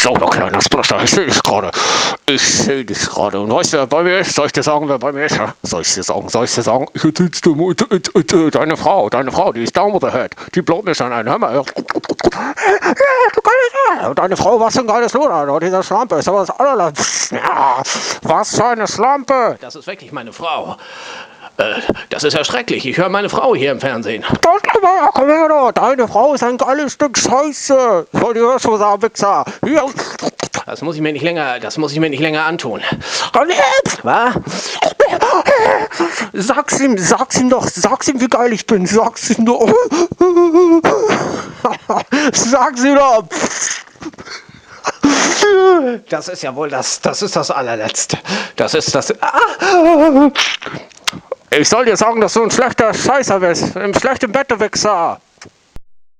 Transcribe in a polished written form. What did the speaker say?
So, du kleiner Splitter, ich sehe dich gerade. Ich sehe dich gerade. Und weißt du, wer bei mir ist? Soll ich dir sagen, wer bei mir ist? Soll ich dir sagen? Hier sitzt du, deine Frau, die ist down with the head. Die bleibt mir schon ein. Hör mal. Deine Frau, was für ein geiles Luder, dieser Schlampe, ist aber das allerletzte. Ja, was für eine Schlampe. Das ist wirklich meine Frau. Das ist ja schrecklich. Ich höre meine Frau hier im Fernsehen. Komm her, da. Deine Frau ist ein geiles Stück Scheiße. Soll die hörst du sagen, Wichser. Hier. Das muss ich mir nicht länger antun. Was? Sag's ihm, wie geil ich bin. Sag's ihm doch. Sag's ihm doch. Das ist ja wohl das ist das allerletzte. Das ist das. Ich soll dir sagen, dass du ein schlechter Scheißer bist. Im schlechten Bett, du Wichser.